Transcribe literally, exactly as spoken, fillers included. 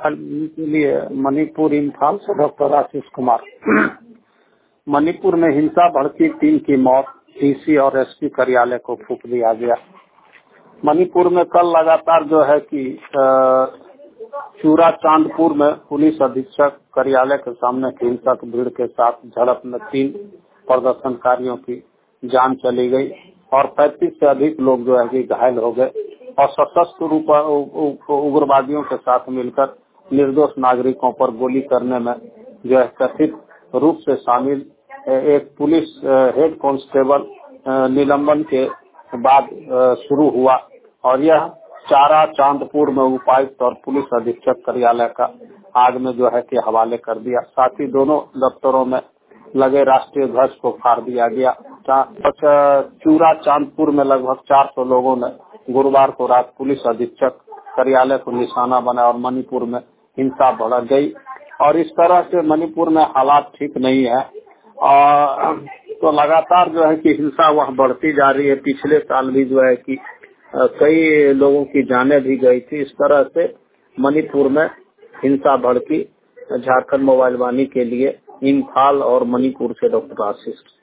के लिए मणिपुर इम्फाल से डॉक्टर आशीष कुमार। मणिपुर में हिंसा भड़की, तीन की मौत, डीसी और एसपी कार्यालय को फूंक दिया गया। मणिपुर में कल लगातार जो है कि चूरा चांदपुर में पुलिस अधीक्षक कार्यालय के सामने हिंसक भीड़ के साथ झड़प में तीन प्रदर्शनकारियों की जान चली गई और पैंतीस से अधिक लोग जो है कि घायल हो गए और सशस्त्र रूप उग्रवादियों के साथ मिलकर निर्दोष नागरिकों पर गोली करने में जो है कथित रूप से शामिल एक पुलिस हेड कांस्टेबल निलंबन के बाद शुरू हुआ और यह चारा चांदपुर में उपायुक्त और पुलिस अधीक्षक कार्यालय का आग में जो है कि हवाले कर दिया। साथ ही दोनों दफ्तरों में लगे राष्ट्रीय ध्वज को फाड़ दिया गया। चूरा चांदपुर में लगभग चार सौ लोगों ने गुरुवार को रात पुलिस अधीक्षक कार्यालय को निशाना बनाया और मणिपुर में हिंसा बढ़ गई और इस तरह से मणिपुर में हालात ठीक नहीं है और तो लगातार जो है कि हिंसा वहाँ बढ़ती जा रही है। पिछले साल भी जो है कि कई लोगों की जानें भी गई थी। इस तरह से मणिपुर में हिंसा भड़की। झारखंड मोबाइल वाणी के लिए इम्फाल और मणिपुर से डॉक्टर आशीष।